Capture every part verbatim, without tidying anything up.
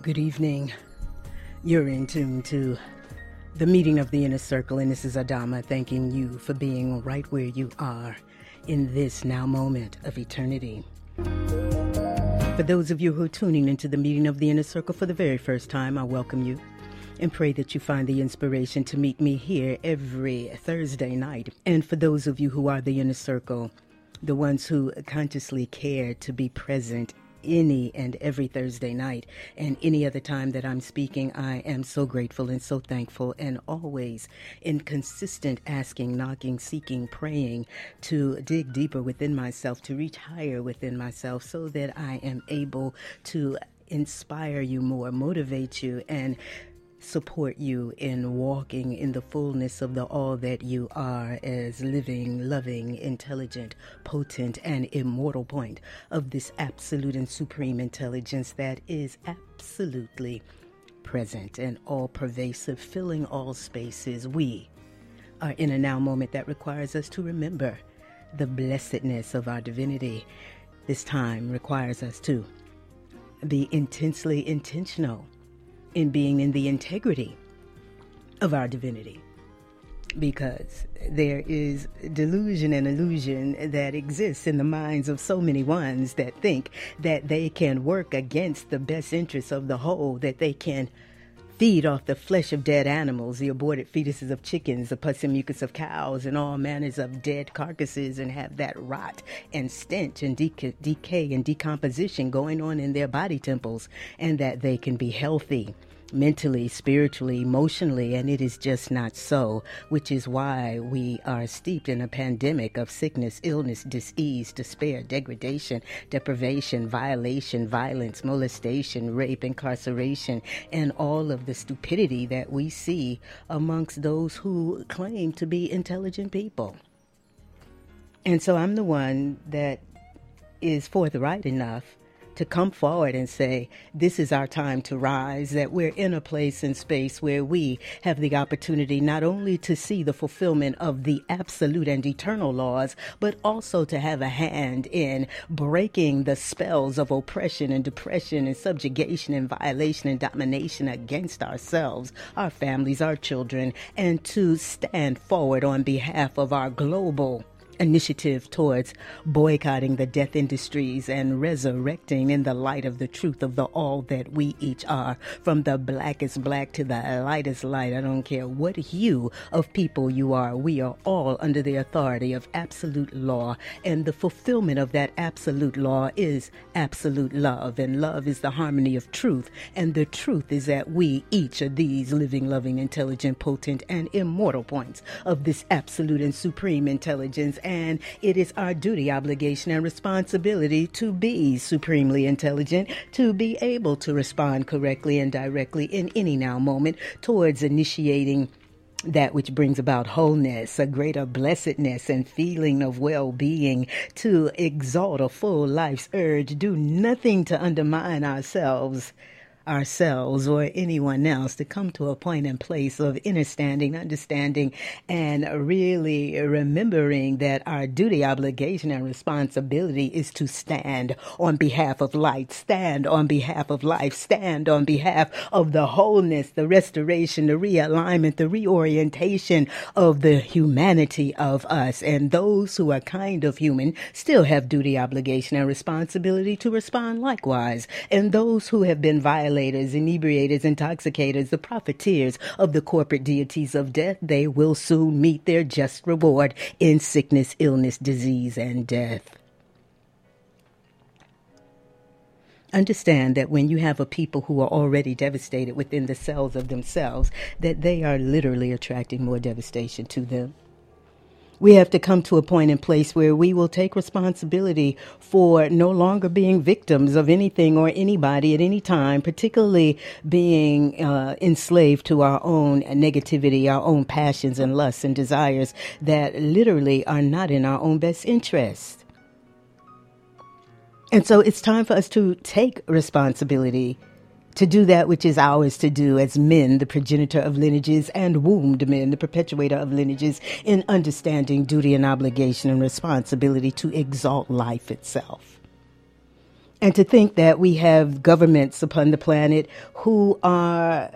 Good evening. You're in tune to the meeting of the inner circle, and this is Adama thanking you for being right where you are in this now moment of eternity. For those of you who are tuning into the meeting of the inner circle for the very first time, I welcome you and pray that you find the inspiration to meet me here every Thursday night. And for those of you who are the inner circle, the ones who consciously care to be present any and every Thursday night and any other time that I'm speaking, I am so grateful and so thankful, and always in consistent asking, knocking, seeking, praying to dig deeper within myself, to reach higher within myself so that I am able to inspire you more, motivate you, and support you in walking in the fullness of the all that you are as living, loving, intelligent, potent, and immortal point of this absolute and supreme intelligence that is absolutely present and all-pervasive, filling all spaces. We are in a now moment that requires us to remember the blessedness of our divinity. This time requires us to be intensely intentional in being in the integrity of our divinity, because there is delusion and illusion that exists in the minds of so many ones that think that they can work against the best interests of the whole, that they can feed off the flesh of dead animals, the aborted fetuses of chickens, the pus and mucus of cows, and all manners of dead carcasses, and have that rot and stench and dec- decay and decomposition going on in their body temples, and that they can be healthy mentally, spiritually, emotionally, and it is just not so, which is why we are steeped in a pandemic of sickness, illness, disease, despair, degradation, deprivation, violation, violence, molestation, rape, incarceration, and all of the stupidity that we see amongst those who claim to be intelligent people. And so I'm the one that is forthright enough to come forward and say, this is our time to rise, that we're in a place and space where we have the opportunity not only to see the fulfillment of the absolute and eternal laws, but also to have a hand in breaking the spells of oppression and depression and subjugation and violation and domination against ourselves, our families, our children, and to stand forward on behalf of our global initiative towards boycotting the death industries and resurrecting in the light of the truth of the all that we each are, from the blackest black to the lightest light. I don't care what hue of people you are. We are all under the authority of absolute law, and the fulfillment of that absolute law is absolute love, and love is the harmony of truth, and the truth is that we each are these living, loving, intelligent, potent, and immortal points of this absolute and supreme intelligence. And it is our duty, obligation, and responsibility to be supremely intelligent, to be able to respond correctly and directly in any now moment towards initiating that which brings about wholeness, a greater blessedness and feeling of well-being, to exalt a full life's urge, do nothing to undermine ourselves, ourselves or anyone else, to come to a point and place of understanding, understanding, and really remembering that our duty, obligation, and responsibility is to stand on behalf of light, stand on behalf of life, stand on behalf of the wholeness, the restoration, the realignment, the reorientation of the humanity of us. And those who are kind of human still have duty, obligation, and responsibility to respond likewise. And those who have been violated, inebriators, intoxicators, the profiteers of the corporate deities of death, they will soon meet their just reward in sickness, illness, disease, and death. Understand that when you have a people who are already devastated within the cells of themselves, that they are literally attracting more devastation to them. We have to come to a point and place where we will take responsibility for no longer being victims of anything or anybody at any time, particularly being uh, enslaved to our own negativity, our own passions and lusts and desires that literally are not in our own best interest. And so it's time for us to take responsibility to do that which is ours to do as men, the progenitor of lineages, and wombed men, the perpetuator of lineages, in understanding duty and obligation and responsibility to exalt life itself. And to think that we have governments upon the planet who are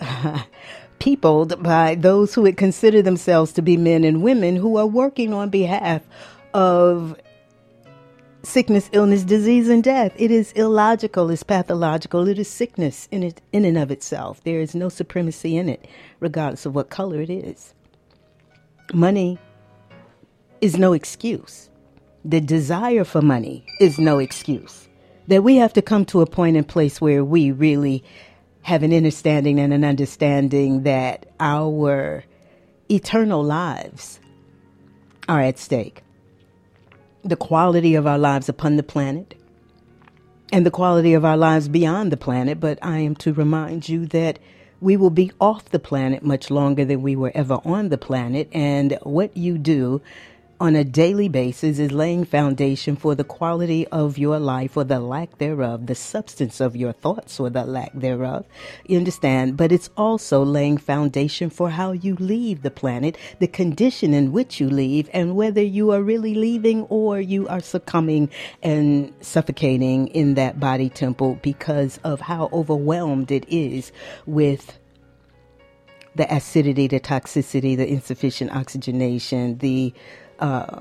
peopled by those who would consider themselves to be men and women who are working on behalf of sickness, illness, disease, and death. It is illogical, it's pathological, it is sickness in it, in and of itself. There is no supremacy in it, regardless of what color it is. Money is no excuse. The desire for money is no excuse. That we have to come to a point and place where we really have an understanding and an understanding that our eternal lives are at stake. The quality of our lives upon the planet and the quality of our lives beyond the planet. But I am to remind you that we will be off the planet much longer than we were ever on the planet. And what you do on a daily basis is laying foundation for the quality of your life or the lack thereof, the substance of your thoughts or the lack thereof. You understand? But it's also laying foundation for how you leave the planet, the condition in which you leave, and whether you are really leaving or you are succumbing and suffocating in that body temple because of how overwhelmed it is with the acidity, the toxicity, the insufficient oxygenation, the Uh,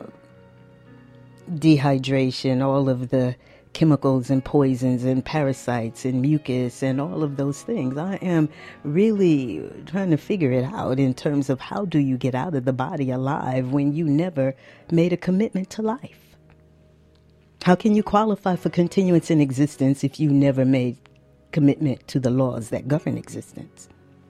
dehydration, all of the chemicals and poisons and parasites and mucus and all of those things. I am really trying to figure it out in terms of how do you get out of the body alive when you never made a commitment to life? How can you qualify for continuance in existence if you never made commitment to the laws that govern existence?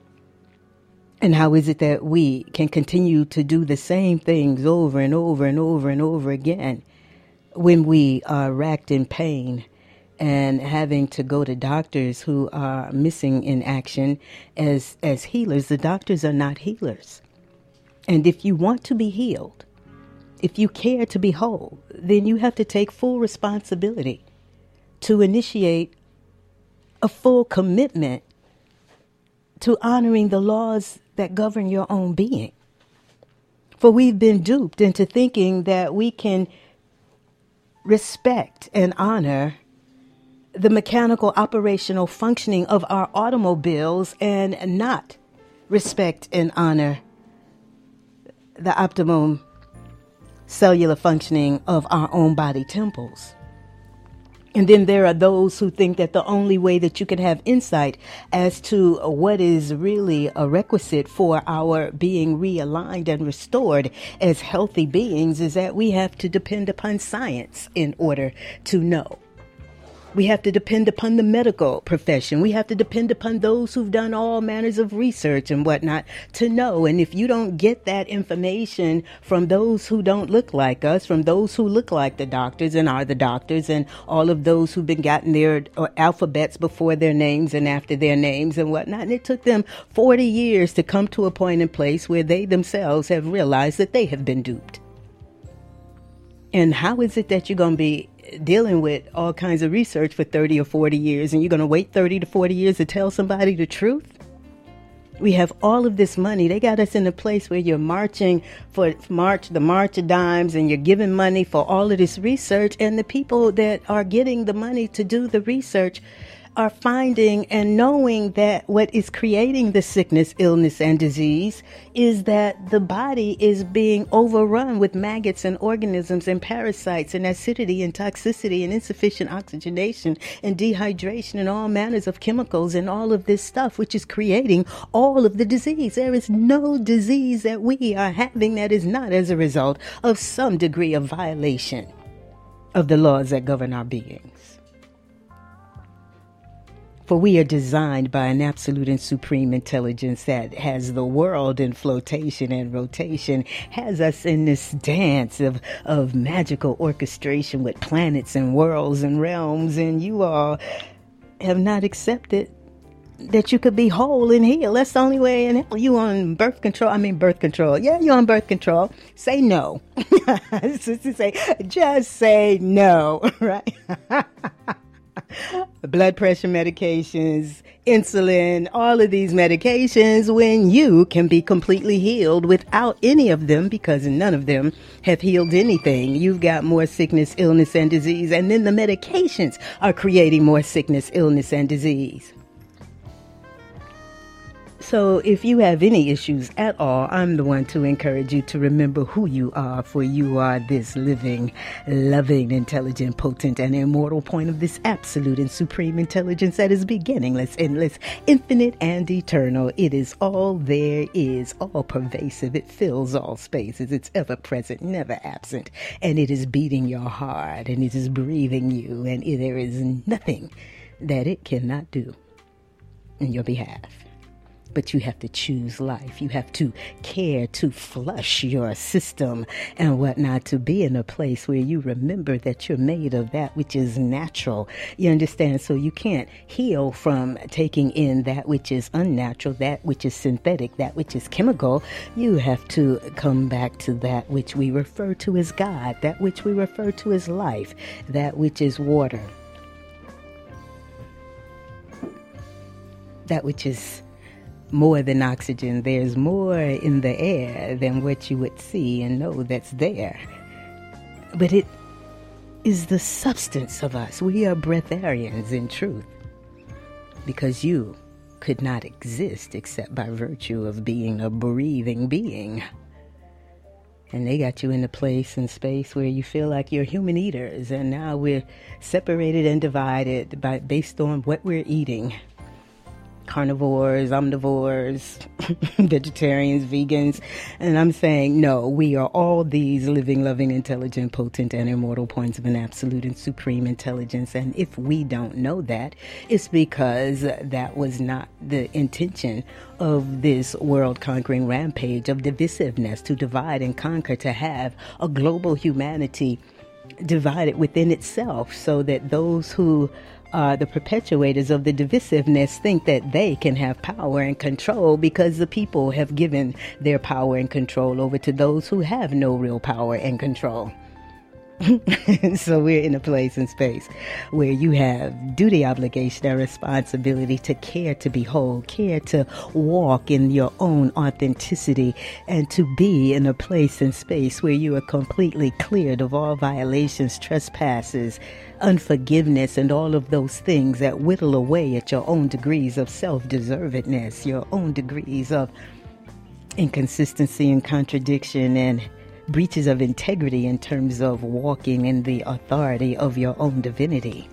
And how is it that we can continue to do the same things over and over and over and over again when we are racked in pain and having to go to doctors who are missing in action as, as healers? The doctors are not healers. And if you want to be healed, if you care to be whole, then you have to take full responsibility to initiate a full commitment to honoring the laws that govern your own being. For we've been duped into thinking that we can respect and honor the mechanical operational functioning of our automobiles and not respect and honor the optimum cellular functioning of our own body temples. And then there are those who think that the only way that you can have insight as to what is really a requisite for our being realigned and restored as healthy beings is that we have to depend upon science in order to know. We have to depend upon the medical profession. We have to depend upon those who've done all manners of research and whatnot to know. And if you don't get that information from those who don't look like us, from those who look like the doctors and are the doctors, and all of those who've been gotten their alphabets before their names and after their names and whatnot, and it took them forty years to come to a point in place where they themselves have realized that they have been duped. And how is it that you're going to be dealing with all kinds of research for thirty or forty years and you're going to wait thirty to forty years to tell somebody the truth? We have all of this money. They got us in a place where you're marching for March, the March of Dimes, and you're giving money for all of this research. And the people that are getting the money to do the research are finding and knowing that what is creating the sickness, illness, and disease is that the body is being overrun with maggots and organisms and parasites and acidity and toxicity and insufficient oxygenation and dehydration and all manners of chemicals and all of this stuff, which is creating all of the disease. There is no disease that we are having that is not as a result of some degree of violation of the laws that govern our beings. For we are designed by an absolute and supreme intelligence that has the world in flotation and rotation, has us in this dance of, of magical orchestration with planets and worlds and realms, and you all have not accepted that you could be whole and healed. That's the only way in hell. You on birth control. I mean birth control. Yeah, you on birth control. Say no. say, just say no, right? Blood pressure medications, insulin, all of these medications, when you can be completely healed without any of them, because none of them have healed anything. You've got more sickness, illness, and disease, and then the medications are creating more sickness, illness, and disease. So if you have any issues at all, I'm the one to encourage you to remember who you are, for you are this living, loving, intelligent, potent, and immortal point of this absolute and supreme intelligence that is beginningless, endless, infinite, and eternal. It is all there is, all pervasive. It fills all spaces. It's ever present, never absent. And it is beating your heart, and it is breathing you, and there is nothing that it cannot do in your behalf. But you have to choose life. You have to care to flush your system and whatnot, to be in a place where you remember that you're made of that which is natural. You understand? So you can't heal from taking in that which is unnatural, that which is synthetic, that which is chemical. You have to come back to that which we refer to as God, that which we refer to as life, that which is water, that which is more than oxygen. There's more in the air than what you would see and know that's there. But it is the substance of us. We are breatharians in truth, because you could not exist except by virtue of being a breathing being. And they got you in a place and space where you feel like you're human eaters, and now we're separated and divided by based on what we're eating. Carnivores, omnivores, vegetarians, vegans. And I'm saying, no, we are all these living, loving, intelligent, potent, and immortal points of an absolute and supreme intelligence. And if we don't know that, it's because that was not the intention of this world-conquering rampage of divisiveness, to divide and conquer, to have a global humanity divided within itself, so that those who Uh, the perpetuators of the divisiveness think that they can have power and control, because the people have given their power and control over to those who have no real power and control. So we're in a place and space where you have duty, obligation, and responsibility to care to be whole, care to walk in your own authenticity, and to be in a place and space where you are completely cleared of all violations, trespasses, unforgiveness, and all of those things that whittle away at your own degrees of self-deservedness, your own degrees of inconsistency and contradiction, and breaches of integrity in terms of walking in the authority of your own divinity.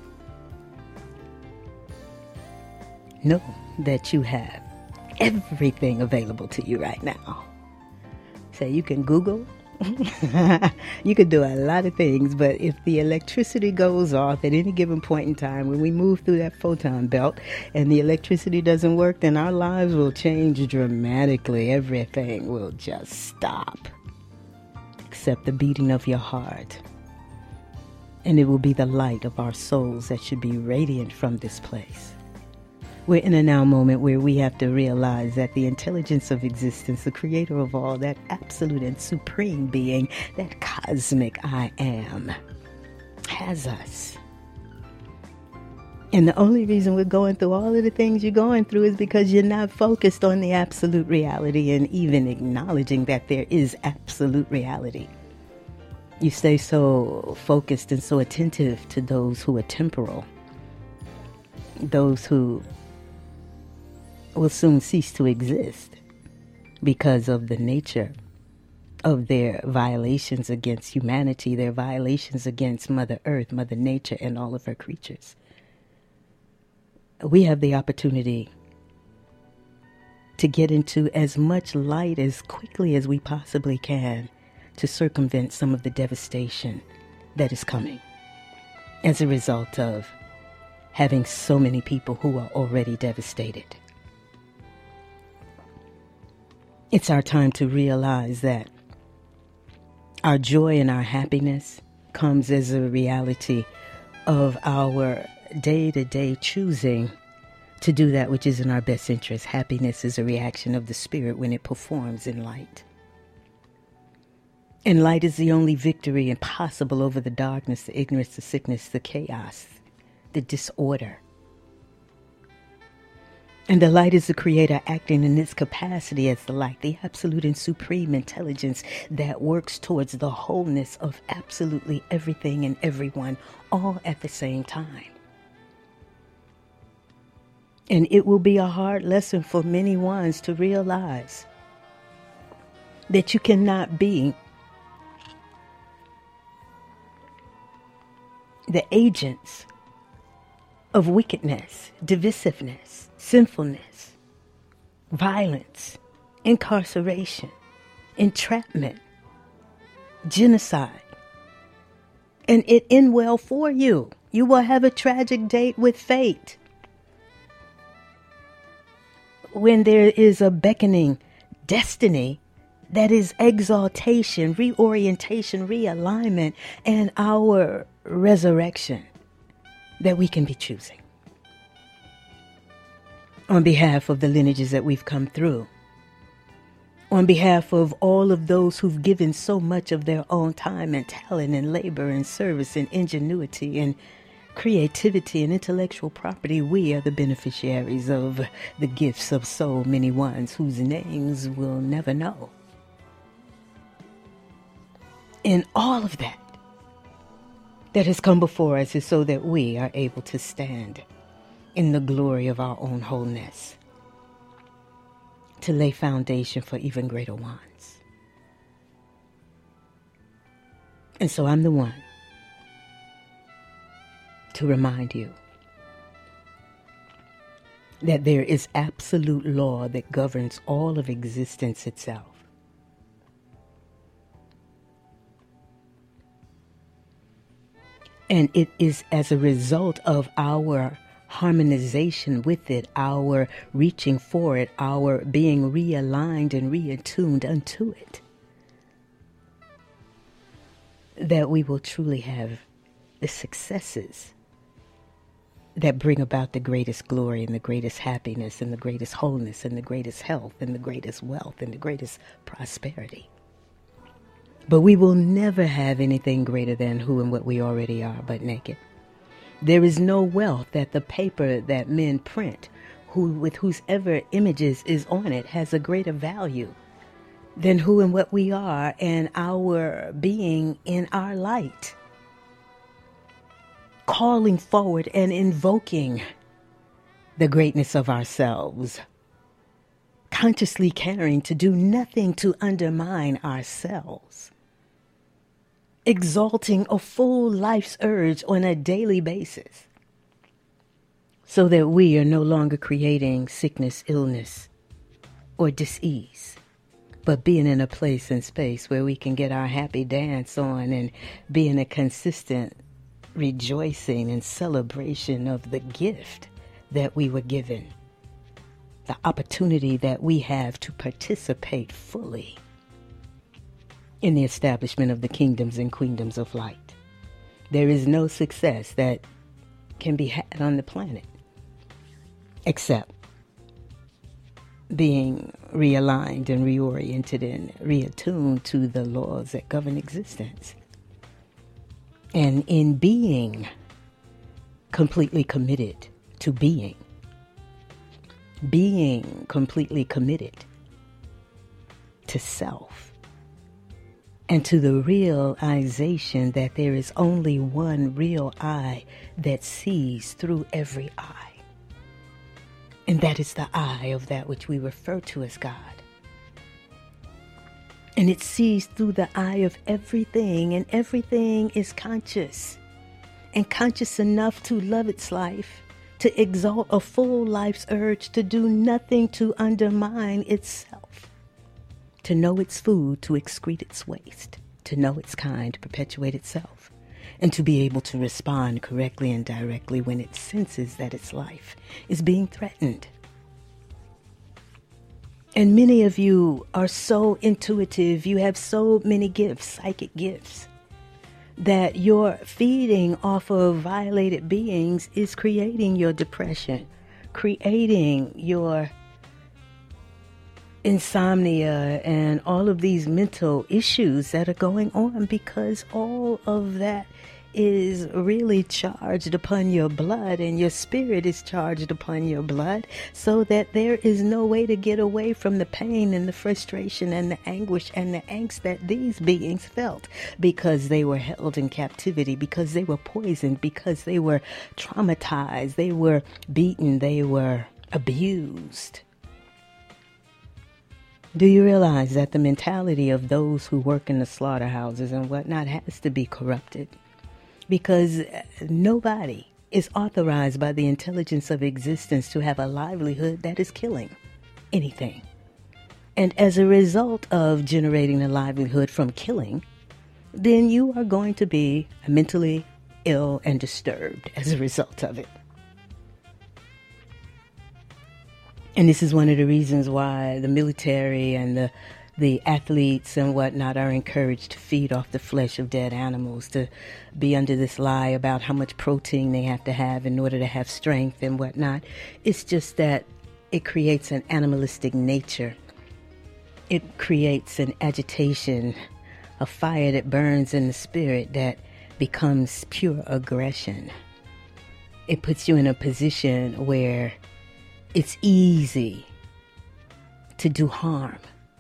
Know that you have everything available to you right now. So you can Google, you can do a lot of things, but if the electricity goes off at any given point in time, when we move through that photon belt and the electricity doesn't work, then our lives will change dramatically. Everything will just stop, except the beating of your heart. And it will be the light of our souls that should be radiant from this place. We're in a now moment where we have to realize that the intelligence of existence, the creator of all, that absolute and supreme being, that cosmic I am, has us. And the only reason we're going through all of the things you're going through is because you're not focused on the absolute reality and even acknowledging that there is absolute reality. You stay so focused and so attentive to those who are temporal, those who will soon cease to exist because of the nature of their violations against humanity, their violations against Mother Earth, Mother Nature, and all of her creatures. We have the opportunity to get into as much light as quickly as we possibly can to circumvent some of the devastation that is coming as a result of having so many people who are already devastated. It's our time to realize that our joy and our happiness comes as a reality of our day-to-day choosing to do that which is in our best interest. Happiness is a reaction of the spirit when it performs in light. And light is the only victory possible over the darkness, the ignorance, the sickness, the chaos, the disorder. And the light is the creator acting in its capacity as the light, the absolute and supreme intelligence that works towards the wholeness of absolutely everything and everyone all at the same time. And it will be a hard lesson for many ones to realize that you cannot be the agents of wickedness, divisiveness, sinfulness, violence, incarceration, entrapment, genocide, and it end well for you. You will have a tragic date with fate when there is a beckoning destiny that is exaltation, reorientation, realignment, and our resurrection that we can be choosing. On behalf of the lineages that we've come through, on behalf of all of those who've given so much of their own time and talent and labor and service and ingenuity and creativity and intellectual property, we are the beneficiaries of the gifts of so many ones whose names we'll never know. And all of that that has come before us is so that we are able to stand in the glory of our own wholeness, to lay foundation for even greater ones. And so I'm the one to remind you that there is absolute law that governs all of existence itself. And it is as a result of our harmonization with it, our reaching for it, our being realigned and reattuned unto it, that we will truly have the successes that bring about the greatest glory and the greatest happiness and the greatest wholeness and the greatest health and the greatest wealth and the greatest prosperity. But we will never have anything greater than who and what we already are, but naked. There is no wealth that the paper that men print, who with whosever images is on it, has a greater value than who and what we are and our being in our light. Calling forward and invoking the greatness of ourselves. Consciously caring to do nothing to undermine ourselves. Exalting a full life's urge on a daily basis, so that we are no longer creating sickness, illness, or dis-ease, but being in a place and space where we can get our happy dance on and be in a consistent rejoicing and celebration of the gift that we were given, the opportunity that we have to participate fully in the establishment of the kingdoms and queendoms of light. There is no success that can be had on the planet except being realigned and reoriented and reattuned to the laws that govern existence. And in being completely committed to being, being completely committed to self, and to the realization that there is only one real eye that sees through every eye. And that is the eye of that which we refer to as God. And it sees through the eye of everything, and everything is conscious. And conscious enough to love its life, to exalt a full life's urge, to do nothing to undermine itself. To know its food, to excrete its waste, to know its kind, to perpetuate itself, and to be able to respond correctly and directly when it senses that its life is being threatened. And many of you are so intuitive, you have so many gifts, psychic gifts, that your feeding off of violated beings is creating your depression, creating your insomnia and all of these mental issues that are going on, because all of that is really charged upon your blood, and your spirit is charged upon your blood, so that there is no way to get away from the pain and the frustration and the anguish and the angst that these beings felt, because they were held in captivity, because they were poisoned, because they were traumatized, they were beaten, they were abused. Do you realize that the mentality of those who work in the slaughterhouses and whatnot has to be corrupted? Because nobody is authorized by the intelligence of existence to have a livelihood that is killing anything. And as a result of generating a livelihood from killing, then you are going to be mentally ill and disturbed as a result of it. And this is one of the reasons why the military and the the athletes and whatnot are encouraged to feed off the flesh of dead animals, to be under this lie about how much protein they have to have in order to have strength and whatnot. It's just that it creates an animalistic nature. It creates an agitation, a fire that burns in the spirit that becomes pure aggression. It puts you in a position where it's easy to do harm.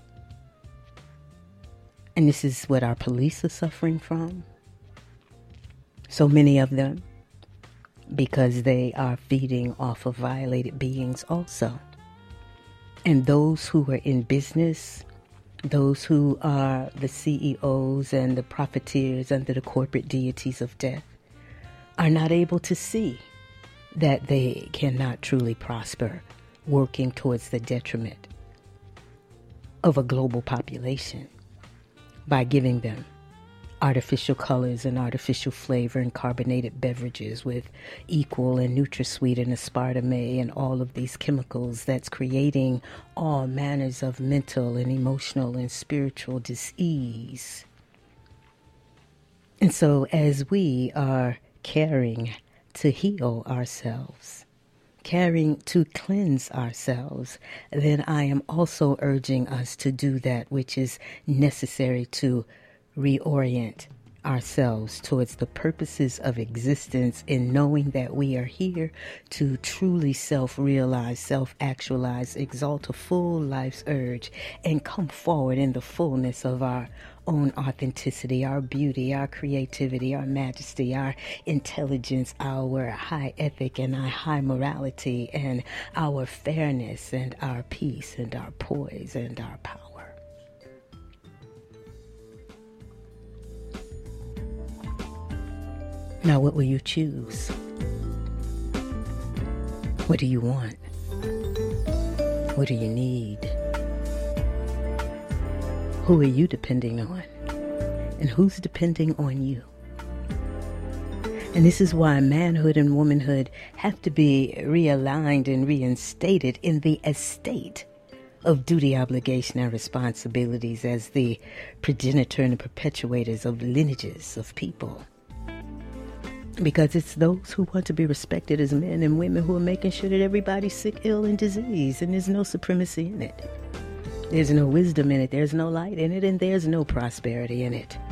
And this is what our police are suffering from. So many of them, because they are feeding off of violated beings also. And those who are in business, those who are the C E Os and the profiteers under the corporate deities of death, are not able to see that they cannot truly prosper working towards the detriment of a global population by giving them artificial colors and artificial flavor and carbonated beverages with equal and NutraSweet and aspartame and all of these chemicals that's creating all manners of mental and emotional and spiritual dis-ease. And so as we are caring to heal ourselves, caring to cleanse ourselves, then I am also urging us to do that which is necessary to reorient ourselves towards the purposes of existence, in knowing that we are here to truly self-realize, self-actualize, exalt a full life's urge, and come forward in the fullness of our own authenticity, our beauty, our creativity, our majesty, our intelligence, our high ethic and our high morality, and our fairness and our peace and our poise and our power. Now, what will you choose? What do you want? What do you need? Who are you depending on? And who's depending on you? And this is why manhood and womanhood have to be realigned and reinstated in the estate of duty, obligation, and responsibilities as the progenitor and the perpetuators of lineages of people. Because it's those who want to be respected as men and women who are making sure that everybody's sick, ill, and diseased, and there's no supremacy in it. There's no wisdom in it, there's no light in it, and there's no prosperity in it.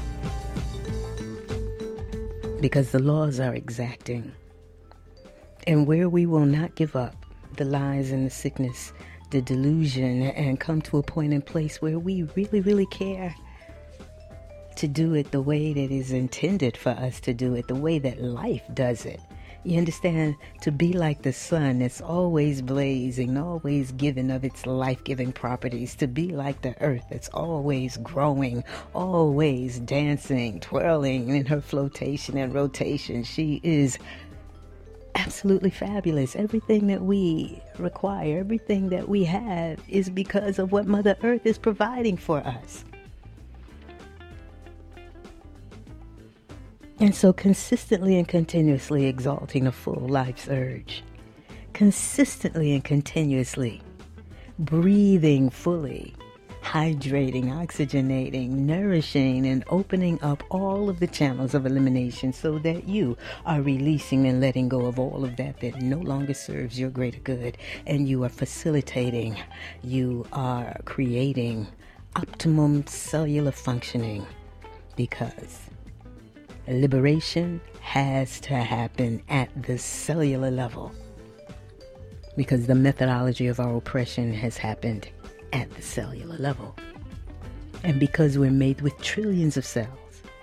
Because the laws are exacting. And where we will not give up the lies and the sickness, the delusion, and come to a point and place where we really, really care to do it the way that is intended for us to do it, the way that life does it. You understand? To be like the sun that's always blazing, always giving of its life-giving properties. To be like the earth that's always growing, always dancing, twirling in her flotation and rotation. She is absolutely fabulous. Everything that we require, everything that we have is because of what Mother Earth is providing for us. And so consistently and continuously exalting a full life's urge, consistently and continuously breathing fully, hydrating, oxygenating, nourishing, and opening up all of the channels of elimination so that you are releasing and letting go of all of that that no longer serves your greater good. And you are facilitating, you are creating optimum cellular functioning, because Liberation has to happen at the cellular level, because the methodology of our oppression has happened at the cellular level. And because we're made with trillions of cells,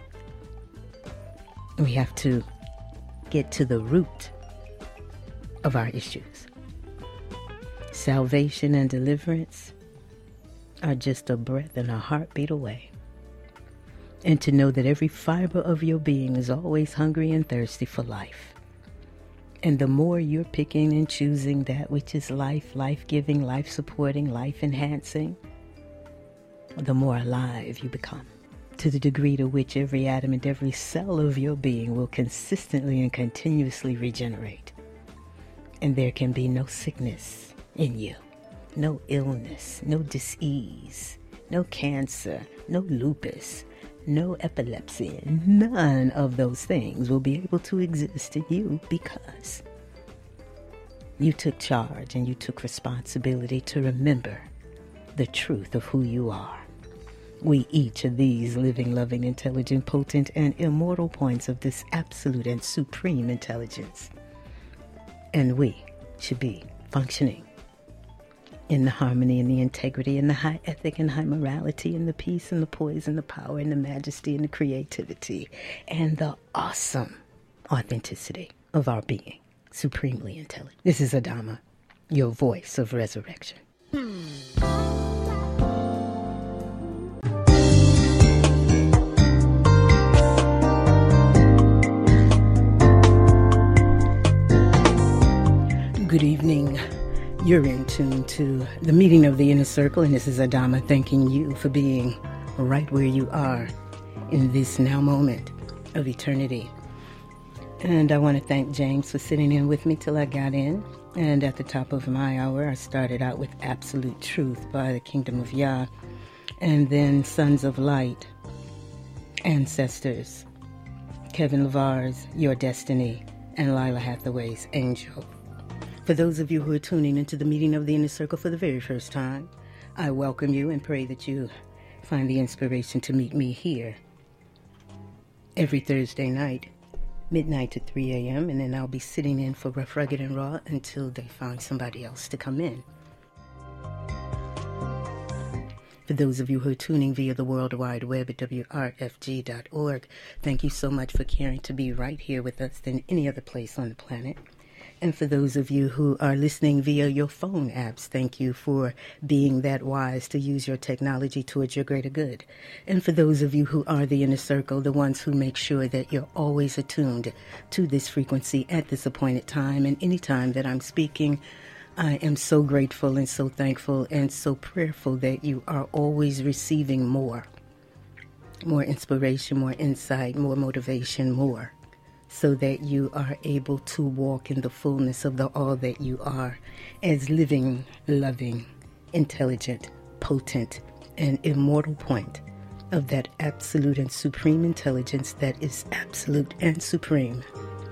we have to get to the root of our issues. Salvation and deliverance are just a breath and a heartbeat away. And to know that every fiber of your being is always hungry and thirsty for life. And the more you're picking and choosing that which is life, life-giving, life-supporting, life-enhancing, the more alive you become. To the degree to which every atom and every cell of your being will consistently and continuously regenerate. And there can be no sickness in you, no illness, no disease, no cancer, no lupus, no epilepsy. None of those things will be able to exist in you because you took charge and you took responsibility to remember the truth of who you are. We each of these living, loving, intelligent, potent, and immortal points of this absolute and supreme intelligence. And we should be functioning in the harmony and the integrity and the high ethic and high morality and the peace and the poise and the power and the majesty and the creativity and the awesome authenticity of our being, supremely intelligent. This is Adama, your voice of resurrection. Good evening. You're in tune to the meeting of the inner circle, and this is Adama thanking you for being right where you are in this now moment of eternity. And I want to thank James for sitting in with me till I got in. And at the top of my hour, I started out with Absolute Truth by the Kingdom of Yah, and then Sons of Light, Ancestors, Kevin LeVar's Your Destiny, and Lila Hathaway's Angel. For those of you who are tuning into the meeting of the inner circle for the very first time, I welcome you and pray that you find the inspiration to meet me here every Thursday night, midnight to three a.m., and then I'll be sitting in for Rough, Rugged, and Raw until they find somebody else to come in. For those of you who are tuning via the World Wide Web at W R F G dot org, thank you so much for caring to be right here with us than any other place on the planet. And for those of you who are listening via your phone apps, thank you for being that wise to use your technology towards your greater good. And for those of you who are the inner circle, the ones who make sure that you're always attuned to this frequency at this appointed time and any time that I'm speaking, I am so grateful and so thankful and so prayerful that you are always receiving more. More inspiration, more insight, more motivation, more. So that you are able to walk in the fullness of the all that you are as living, loving, intelligent, potent, and immortal point of that absolute and supreme intelligence that is absolute and supreme.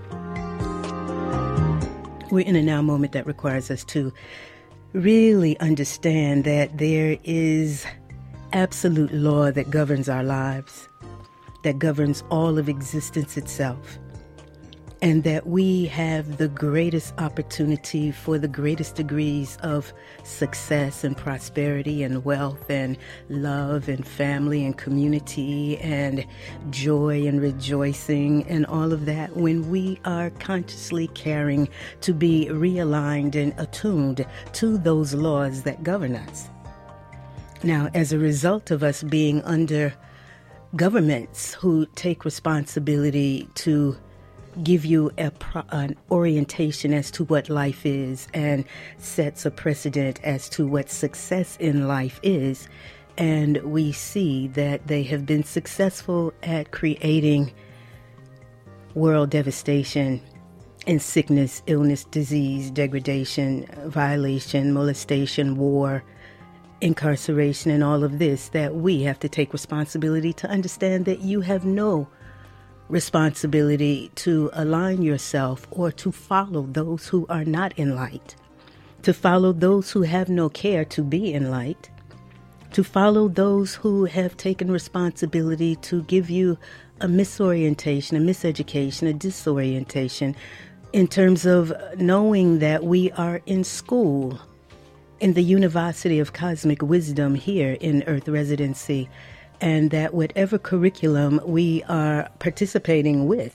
We're in a now moment that requires us to really understand that there is absolute law that governs our lives, that governs all of existence itself. And that we have the greatest opportunity for the greatest degrees of success and prosperity and wealth and love and family and community and joy and rejoicing and all of that when we are consciously caring to be realigned and attuned to those laws that govern us. Now, as a result of us being under governments who take responsibility to give you a pro- an orientation as to what life is and sets a precedent as to what success in life is. And we see that they have been successful at creating world devastation and sickness, illness, disease, degradation, violation, molestation, war, incarceration, and all of this, that we have to take responsibility to understand that you have no responsibility to align yourself or to follow those who are not in light, to follow those who have no care to be in light, to follow those who have taken responsibility to give you a misorientation, a miseducation, a disorientation in terms of knowing that we are in school in the University of Cosmic Wisdom here in Earth Residency, and that whatever curriculum we are participating with,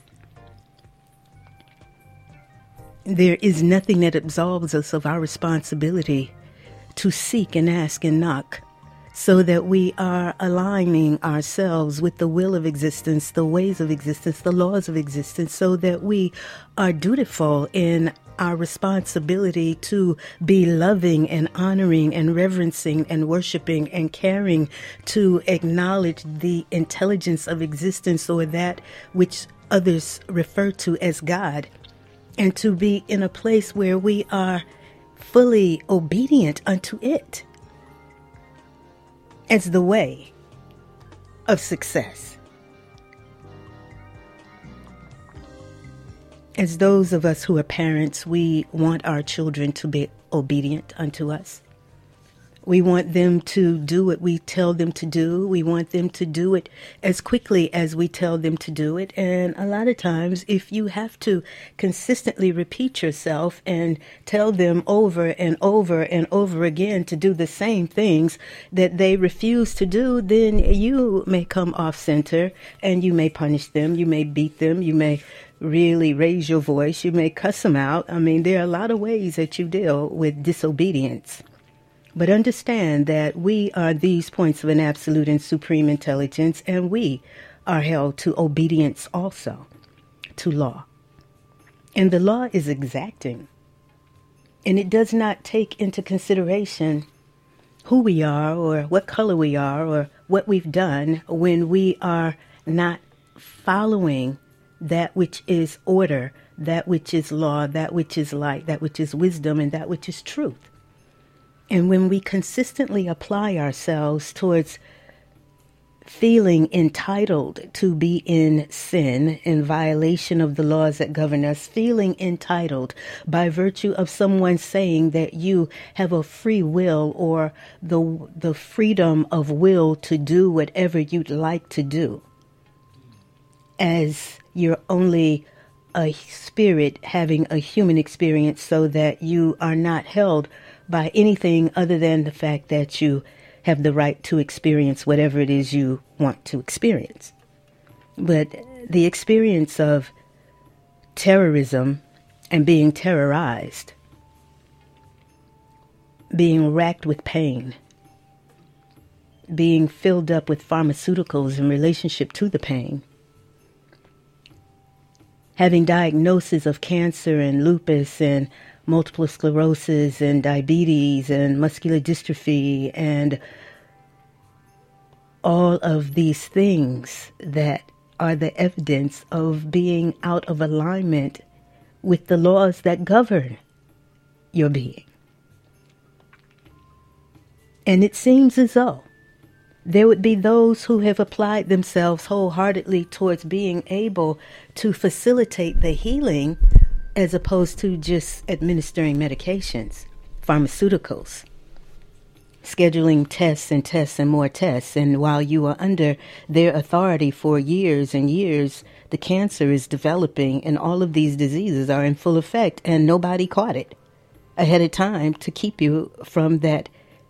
there is nothing that absolves us of our responsibility to seek and ask and knock, so that we are aligning ourselves with the will of existence, the ways of existence, the laws of existence, so that we are dutiful in our responsibility to be loving and honoring and reverencing and worshiping and caring, to acknowledge the intelligence of existence, or that which others refer to as God, and to be in a place where we are fully obedient unto it as the way of success. As those of us who are parents, we want our children to be obedient unto us. We want them to do what we tell them to do. We want them to do it as quickly as we tell them to do it. And a lot of times, if you have to consistently repeat yourself and tell them over and over and over again to do the same things that they refuse to do, then you may come off center and you may punish them. You may beat them. You may really raise your voice. You may cuss them out. I mean, there are a lot of ways that you deal with disobedience. But understand that we are these points of an absolute and supreme intelligence, and we are held to obedience also, to law. And the law is exacting, and it does not take into consideration who we are or what color we are or what we've done when we are not following that which is order, that which is law, that which is light, that which is wisdom, and that which is truth. And when we consistently apply ourselves towards feeling entitled to be in sin, in violation of the laws that govern us, feeling entitled by virtue of someone saying that you have a free will or the the freedom of will to do whatever you'd like to do, as you're only a spirit having a human experience, so that you are not held by anything other than the fact that you have the right to experience whatever it is you want to experience. But the experience of terrorism and being terrorized, being racked with pain, being filled up with pharmaceuticals in relationship to the pain, having diagnosis of cancer and lupus and multiple sclerosis and diabetes and muscular dystrophy and all of these things that are the evidence of being out of alignment with the laws that govern your being. And it seems as though there would be those who have applied themselves wholeheartedly towards being able to facilitate the healing, as opposed to just administering medications, pharmaceuticals, scheduling tests and tests and more tests. And while you are under their authority for years and years, the cancer is developing and all of these diseases are in full effect, and nobody caught it ahead of time to keep you from that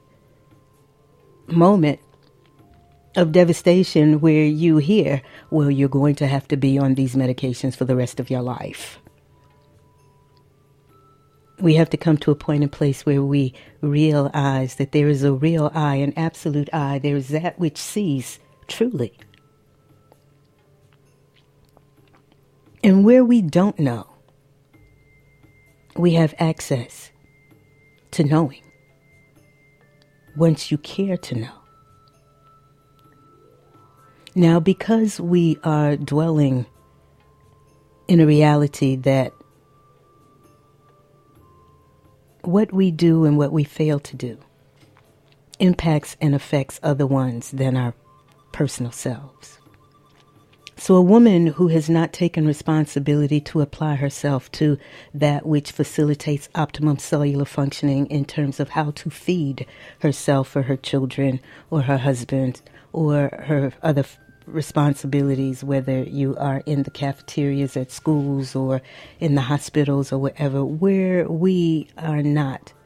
moment of devastation where you hear, well, you're going to have to be on these medications for the rest of your life. We have to come to a point and place where we realize that there is a real I, an absolute I. There is that which sees truly. And where we don't know, we have access to knowing once you care to know. Now, because we are dwelling in a reality that what we do and what we fail to do impacts and affects other ones than our personal selves. So a woman who has not taken responsibility to apply herself to that which facilitates optimum cellular functioning in terms of how to feed herself or her children or her husband or her other responsibilities, whether you are in the cafeterias at schools or in the hospitals or wherever, where we are not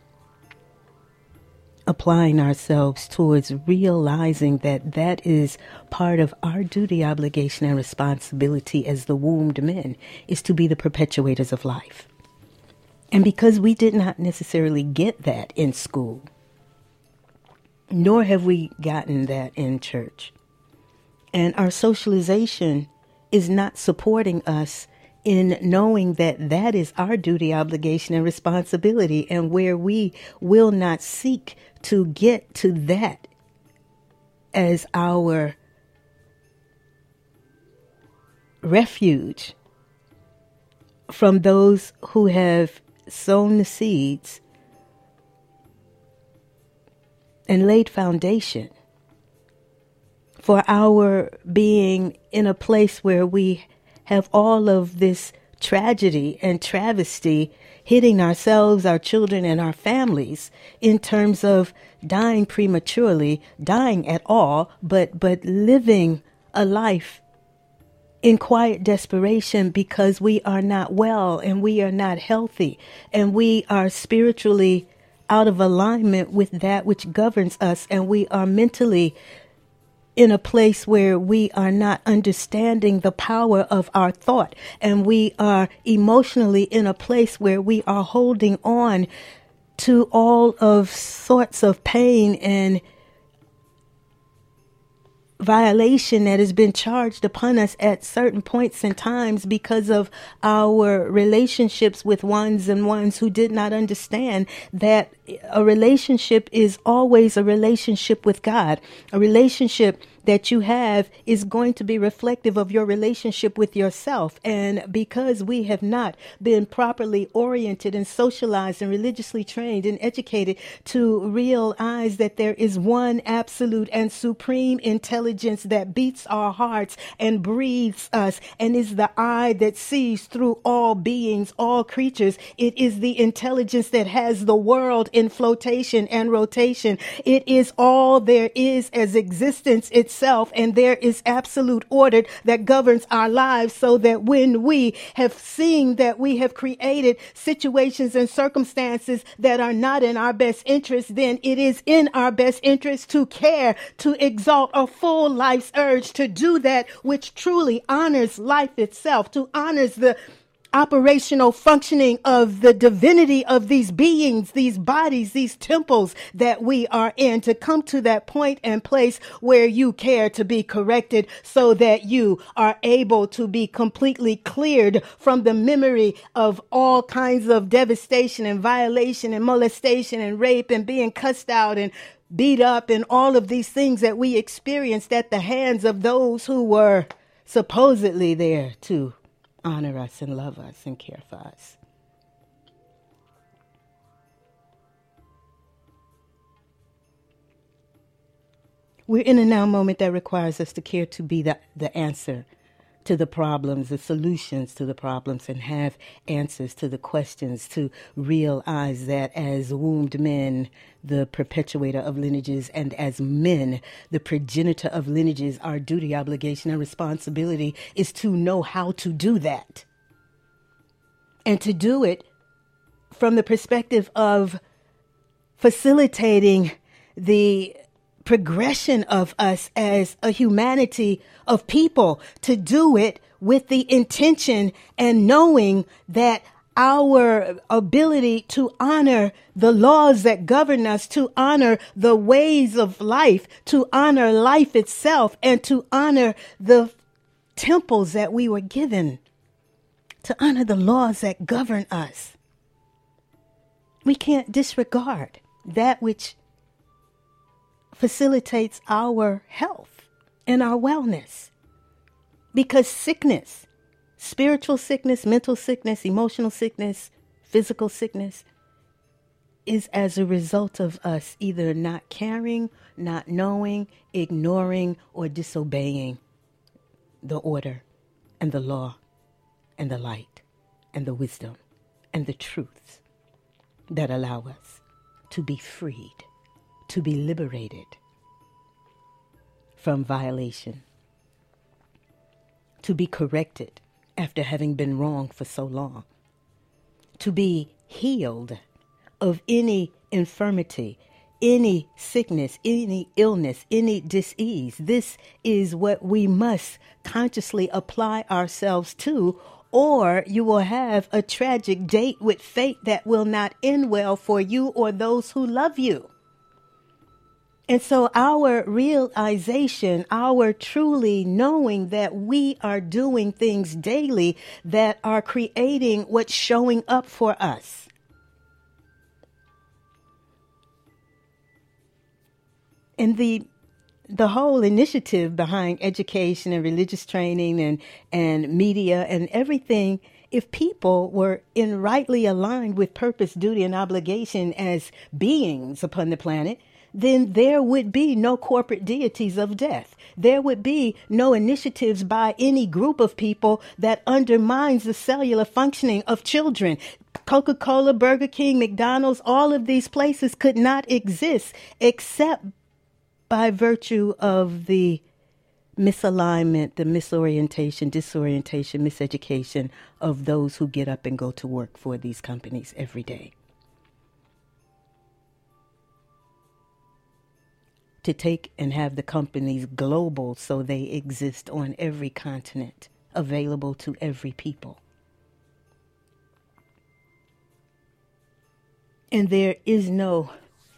applying ourselves towards realizing that that is part of our duty, obligation, and responsibility as the wombed men, is to be the perpetuators of life. And because we did not necessarily get that in school, nor have we gotten that in church, and our socialization is not supporting us in knowing that that is our duty, obligation, and responsibility, and where we will not seek to get to that as our refuge from those who have sown the seeds and laid foundation for our being in a place where we have all of this tragedy and travesty hitting ourselves, our children, and our families in terms of dying prematurely, dying at all, but but living a life in quiet desperation because we are not well and we are not healthy and we are spiritually out of alignment with that which governs us, and we are mentally in a place where we are not understanding the power of our thought, and we are emotionally in a place where we are holding on to all of sorts of pain and violation that has been charged upon us at certain points and times because of our relationships with ones and ones who did not understand that a relationship is always a relationship with God. A relationship that you have is going to be reflective of your relationship with yourself. And because we have not been properly oriented and socialized and religiously trained and educated to realize that there is one absolute and supreme intelligence that beats our hearts and breathes us and is the eye that sees through all beings, all creatures. It is the intelligence that has the world in flotation and rotation. It is all there is as existence itself. Itself, and there is absolute order that governs our lives, so that when we have seen that we have created situations and circumstances that are not in our best interest, then it is in our best interest to care, to exalt a full life's urge, to do that which truly honors life itself, to honors the operational functioning of the divinity of these beings, these bodies, these temples that we are in, to come to that point and place where you care to be corrected so that you are able to be completely cleared from the memory of all kinds of devastation and violation and molestation and rape and being cussed out and beat up and all of these things that we experienced at the hands of those who were supposedly there to honor us and love us and care for us. We're in a now moment that requires us to care to be the, the answer to the problems, the solutions to the problems, and have answers to the questions, to realize that as wombed men, the perpetuator of lineages, and as men, the progenitor of lineages, our duty, obligation, and responsibility is to know how to do that. And to do it from the perspective of facilitating the progression of us as a humanity of people, to do it with the intention and knowing that our ability to honor the laws that govern us, to honor the ways of life, to honor life itself, and to honor the temples that we were given, to honor the laws that govern us. We can't disregard that which facilitates our health and our wellness, because sickness, spiritual sickness, mental sickness, emotional sickness, physical sickness, is as a result of us either not caring, not knowing, ignoring, or disobeying the order and the law and the light and the wisdom and the truths that allow us to be freed, to be liberated from violation to be corrected after having been wrong for so long, to be healed of any infirmity, any sickness, any illness, any disease. This is what we must consciously apply ourselves to, or you will have a tragic date with fate that will not end well for you or those who love you. And so our realization, our truly knowing that we are doing things daily that are creating what's showing up for us. And the the whole initiative behind education and religious training and, and media and everything, if people were in rightly aligned with purpose, duty, and obligation as beings upon the planet, then there would be no corporate deities of death. There would be no initiatives by any group of people that undermines the cellular functioning of children. Coca-Cola, Burger King, McDonald's, all of these places could not exist except by virtue of the misalignment, the misorientation, disorientation, miseducation of those who get up and go to work for these companies every day. To take and have the companies global so they exist on every continent, available to every people. And there is no,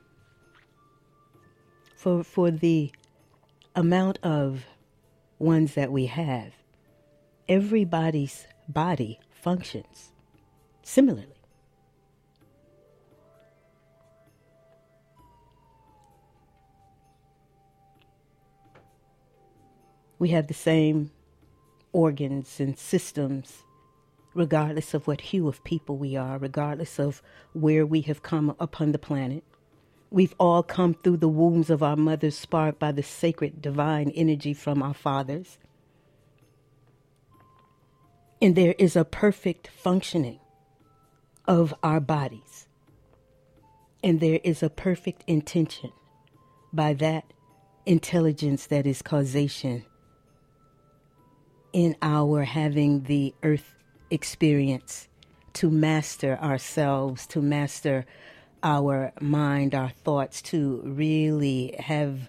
for, for the amount of ones that we have, everybody's body functions similarly. We have the same organs and systems, regardless of what hue of people we are, regardless of where we have come upon the planet. We've all come through the wombs of our mothers, sparked by the sacred divine energy from our fathers. And there is a perfect functioning of our bodies. And there is a perfect intention by that intelligence that is causation in our having the earth experience to master ourselves, to master our mind, our thoughts, to really have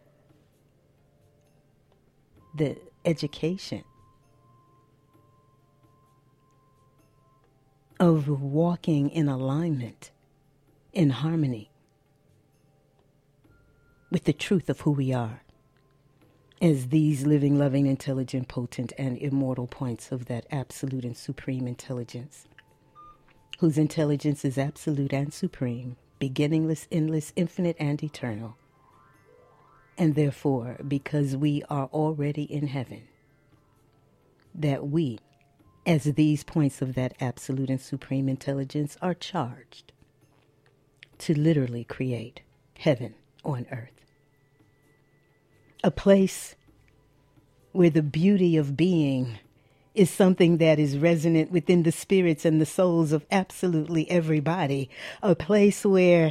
the education of walking in alignment, in harmony with the truth of who we are as these living, loving, intelligent, potent, and immortal points of that absolute and supreme intelligence, whose intelligence is absolute and supreme, beginningless, endless, infinite, and eternal. And therefore, because we are already in heaven, that we, as these points of that absolute and supreme intelligence, are charged to literally create heaven on earth. A place where the beauty of being is something that is resonant within the spirits and the souls of absolutely everybody. A place where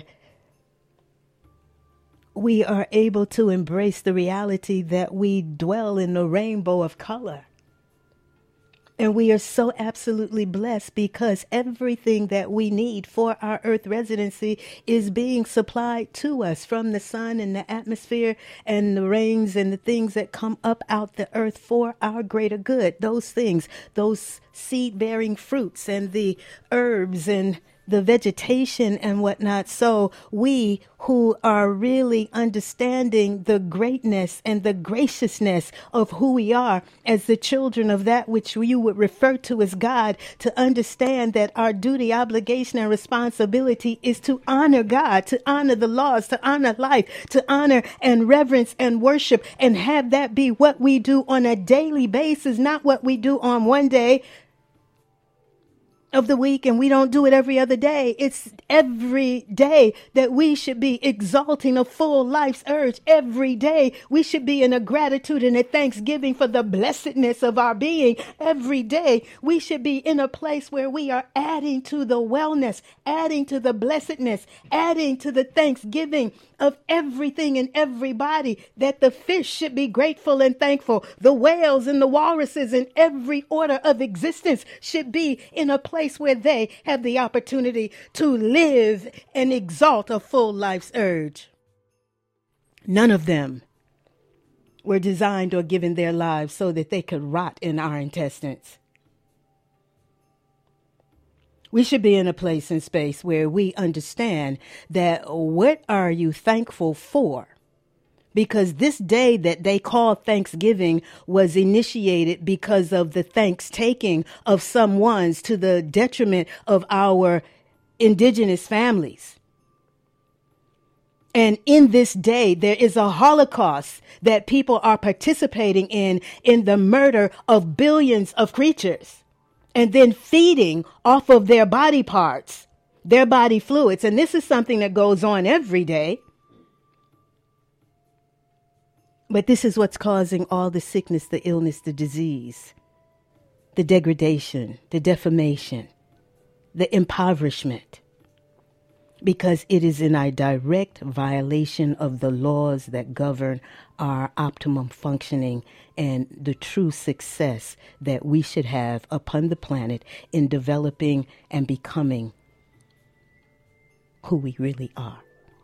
we are able to embrace the reality that we dwell in a rainbow of color. And we are so absolutely blessed because everything that we need for our earth residency is being supplied to us from the sun and the atmosphere and the rains and the things that come up out the earth for our greater good. Those things, those seed-bearing fruits and the herbs and the vegetation and whatnot. So we who are really understanding the greatness and the graciousness of who we are as the children of that which you would refer to as God, to understand that our duty, obligation, and responsibility is to honor God, to honor the laws, to honor life, to honor and reverence and worship, and have that be what we do on a daily basis, not what we do on one day of the week, and we don't do it every other day. It's every day that we should be exalting a full life's urge. Every day we should be in a gratitude and a thanksgiving for the blessedness of our being. Every day we should be in a place where we are adding to the wellness, adding to the blessedness, adding to the thanksgiving of everything and everybody, that the fish should be grateful and thankful. The whales and the walruses and every order of existence should be in a place where they have the opportunity to live and exalt a full life's urge. None of them were designed or given their lives so that they could rot in our intestines. We should be in a place and space where we understand that what are you thankful for? Because this day that they call Thanksgiving was initiated because of the thanks taking of some ones to the detriment of our indigenous families. And in this day, there is a Holocaust that people are participating in, in the murder of billions of creatures, and then feeding off of their body parts, their body fluids. And this is something that goes on every day. But this is what's causing all the sickness, the illness, the disease, the degradation, the defamation, the impoverishment, because it is in a direct violation of the laws that govern our optimum functioning and the true success that we should have upon the planet in developing and becoming who we really are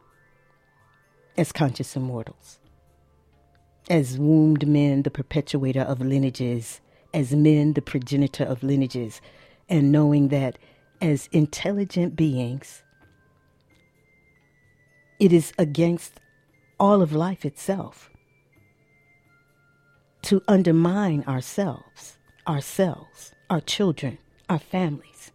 as conscious immortals, as wombed men, the perpetuator of lineages, as men, the progenitor of lineages, and knowing that as intelligent beings, it is against all of life itself to undermine ourselves, ourselves, our children, our families.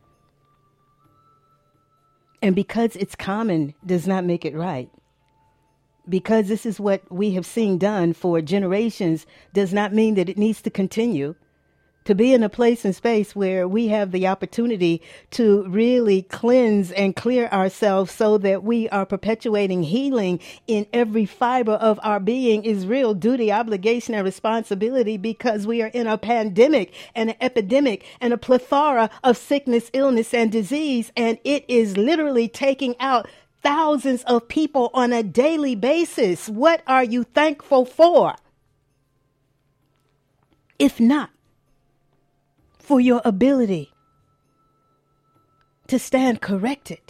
And because it's common does not make it right. Because this is what we have seen done for generations does not mean that it needs to continue. To be in a place and space where we have the opportunity to really cleanse and clear ourselves so that we are perpetuating healing in every fiber of our being is real duty, obligation, and responsibility, because we are in a pandemic and an epidemic and a plethora of sickness, illness, and disease. And it is literally taking out thousands of people on a daily basis. What are you thankful for? If not for your ability to stand corrected,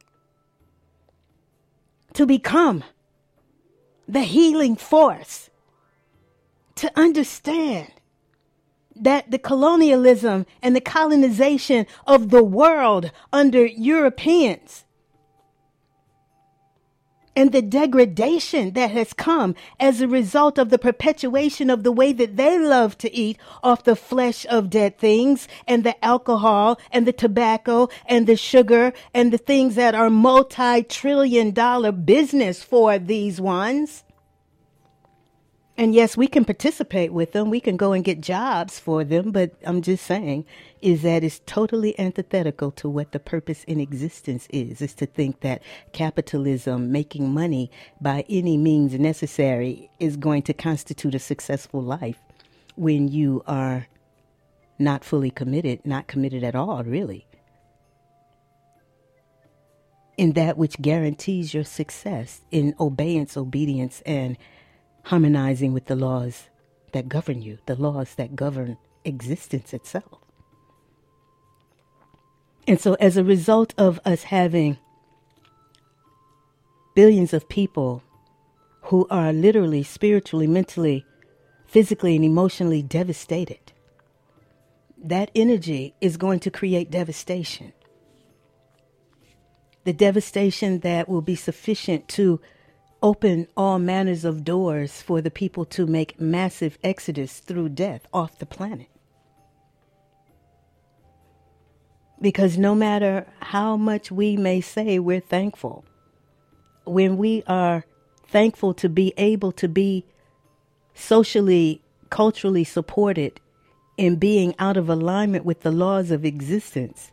to become the healing force, to understand that the colonialism and the colonization of the world under Europeans and the degradation that has come as a result of the perpetuation of the way that they love to eat off the flesh of dead things, and the alcohol and the tobacco and the sugar and the things that are multi-trillion dollar business for these ones. And yes, we can participate with them. We can go and get jobs for them. But I'm just saying is that it's totally antithetical to what the purpose in existence is, is to think that capitalism, making money by any means necessary, is going to constitute a successful life when you are not fully committed, not committed at all, really, in that which guarantees your success in obeyance, obedience, and harmonizing with the laws that govern you, the laws that govern existence itself. And so as a result of us having billions of people who are literally, spiritually, mentally, physically, and emotionally devastated, that energy is going to create devastation. The devastation that will be sufficient to open all manners of doors for the people to make massive exodus through death off the planet. Because no matter how much we may say we're thankful, when we are thankful to be able to be socially, culturally supported and being out of alignment with the laws of existence,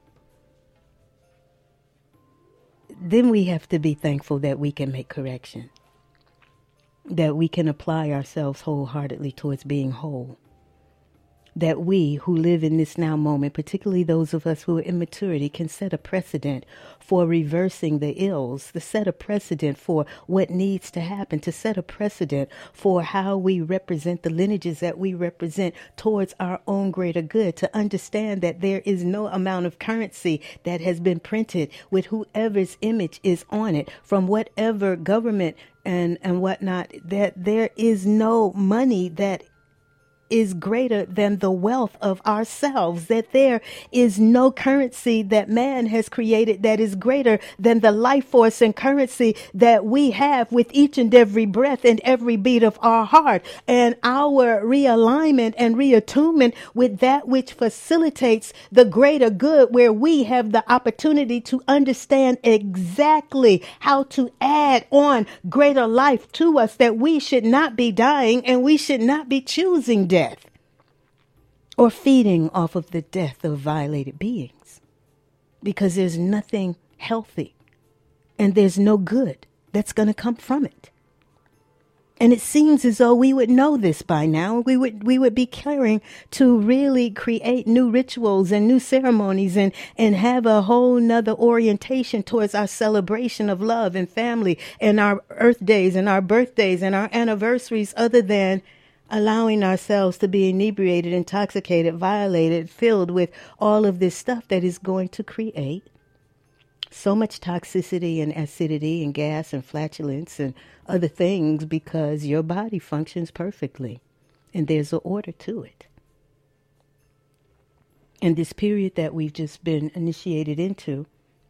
then we have to be thankful that we can make correction, that we can apply ourselves wholeheartedly towards being whole, that we who live in this now moment, particularly those of us who are in maturity, can set a precedent for reversing the ills, to set a precedent for what needs to happen, to set a precedent for how we represent the lineages that we represent towards our own greater good, to understand that there is no amount of currency that has been printed with whoever's image is on it, from whatever government and, and whatnot, that there is no money that is greater than the wealth of ourselves, that there is no currency that man has created that is greater than the life force and currency that we have with each and every breath and every beat of our heart, and our realignment and reattunement with that which facilitates the greater good, where we have the opportunity to understand exactly how to add on greater life to us, that we should not be dying and we should not be choosing death or feeding off of the death of violated beings, because there's nothing healthy and there's no good that's going to come from it. And it seems as though we would know this by now. We would we would be caring to really create new rituals and new ceremonies and, and have a whole nother orientation towards our celebration of love and family and our Earth days and our birthdays and our anniversaries, other than allowing ourselves to be inebriated, intoxicated, violated, filled with all of this stuff that is going to create so much toxicity and acidity and gas and flatulence and other things, because your body functions perfectly and there's an order to it. And this period that we've just been initiated into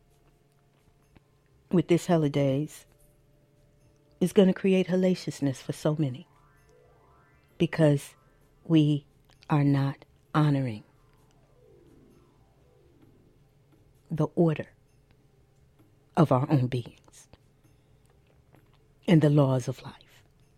with this holidays is going to create hellaciousness for so many, because we are not honoring the order of our own beings and the laws of life.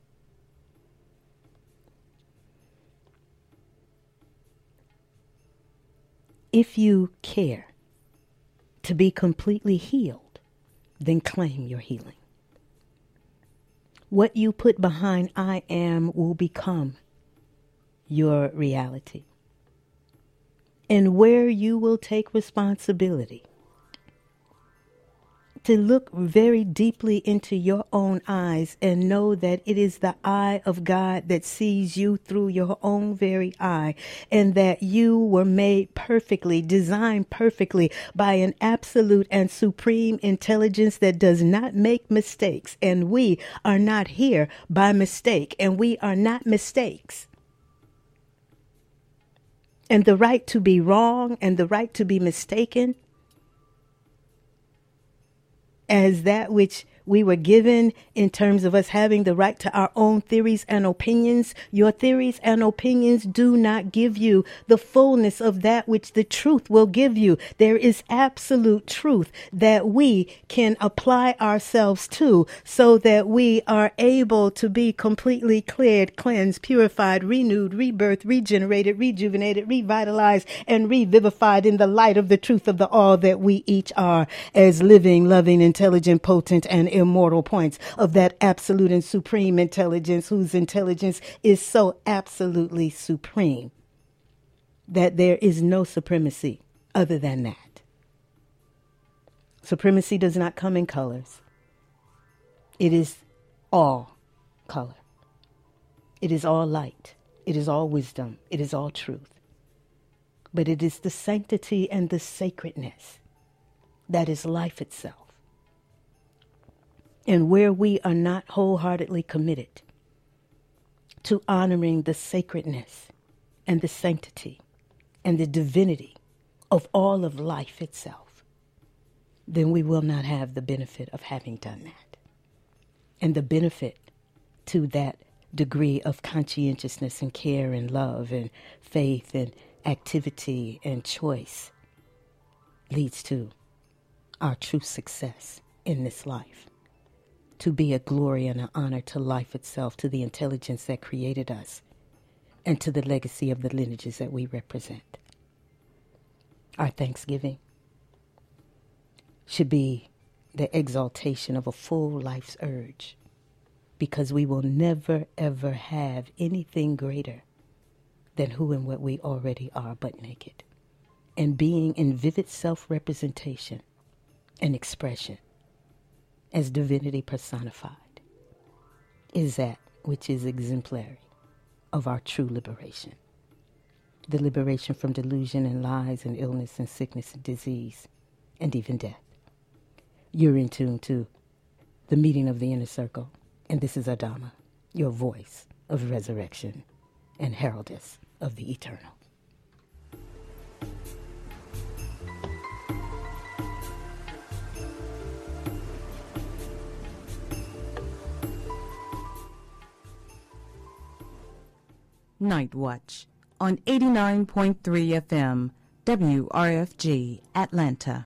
If you care to be completely healed, then claim your healing. What you put behind I am will become your reality. And where you will take responsibility to look very deeply into your own eyes and know that it is the eye of God that sees you through your own very eye, and that you were made perfectly, designed perfectly by an absolute and supreme intelligence that does not make mistakes. And we are not here by mistake, and we are not mistakes. And the right to be wrong and the right to be mistaken as that which we were given in terms of us having the right to our own theories and opinions. Your theories and opinions do not give you the fullness of that which the truth will give you. There is absolute truth that we can apply ourselves to, so that we are able to be completely cleared, cleansed, purified, renewed, rebirthed, regenerated, rejuvenated, revitalized, and revivified in the light of the truth of the all that we each are, as living, loving, intelligent, potent, and immortal points of that absolute and supreme intelligence, whose intelligence is so absolutely supreme that there is no supremacy other than that. Supremacy does not come in colors. It is all color. It is all light. It is all wisdom. It is all truth. But it is the sanctity and the sacredness that is life itself. And where we are not wholeheartedly committed to honoring the sacredness and the sanctity and the divinity of all of life itself, then we will not have the benefit of having done that. And the benefit to that degree of conscientiousness and care and love and faith and activity and choice leads to our true success in this life. To be a glory and an honor to life itself, to the intelligence that created us, and to the legacy of the lineages that we represent. Our thanksgiving should be the exaltation of a full life's urge, because we will never, ever have anything greater than who and what we already are but naked. And being in vivid self-representation and expression as divinity personified is that which is exemplary of our true liberation. The liberation from delusion and lies and illness and sickness and disease and even death. You're in tune to the meeting of the inner circle, and this is Adama, your voice of resurrection and heraldess of the eternal. Night Watch on eighty-nine point three F M, W R F G, Atlanta.